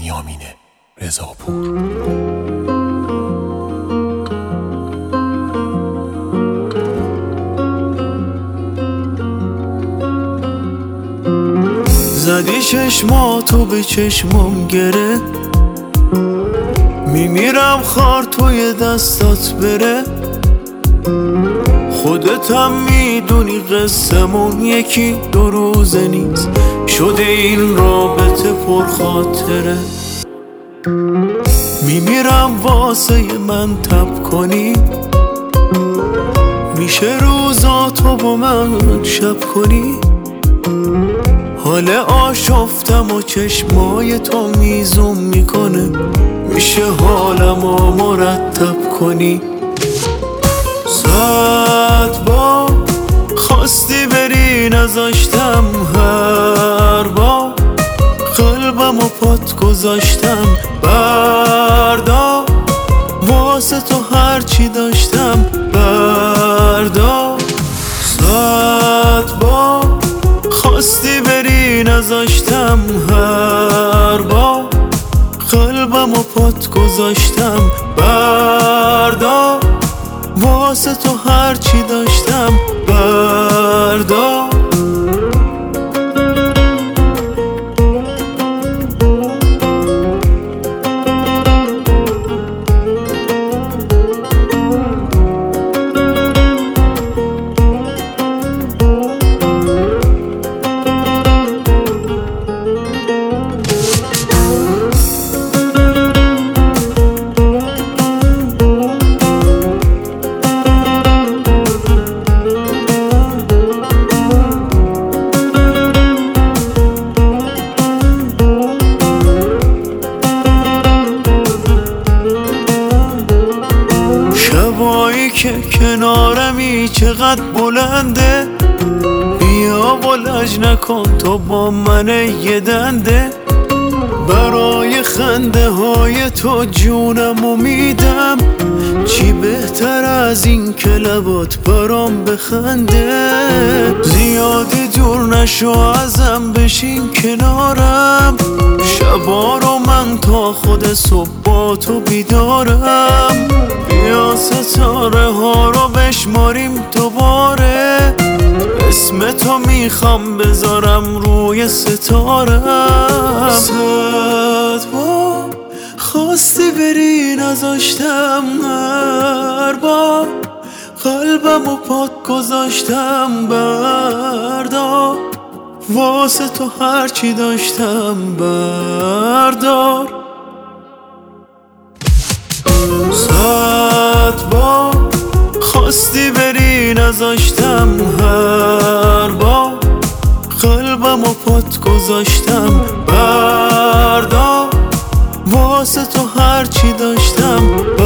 بنیامین رضاپور. زدی چشماتو به چشمام گره، میمیرم خار توی دستات بره. خودتم میدونی قصمون یکی دو روزه نیست، شده این رابطه پرخاطره. میمیرم واسه من تب کنی، میشه روزاتو با من شب کنی. حال آشفتم و چشمای تو میزون میکنه، میشه حالمو مرتب کنی. 100 بار خواستی بری نذاشتم، هر بار قلبمو پات گذاشتم. بردار واسه تو هرچی داشتم، بردار. 100 بار خواستی بری نذاشتم، هر بار قلبمو پات گذاشتم. بردار واسه تو هرچی داشتم، بردار. شبایی که کنارمی چقدر بلنده، بیا و لج نکن تو با من یه دنده. برای خنده های تو جونمو میدم، چی بهتر از این که لبات برام بخنده. زیادی دور نشو ازم، بشین کنارم. شبا رو من تا خود صبح با تو بیدارم. بیا ستاره ها رو بشماریم دوباره، اسم تو میخوام بذارم روی ستارم. 100 بار خواستی بری نذاشتم، هر بار قلبمو پات گذاشتم. بردار واسه تو هرچی داشتم، بردار. 100 بار خواستی بری نذاشتم، هر بار قلبمو پات گذاشتم. بردار واسه تو هرچی داشتم،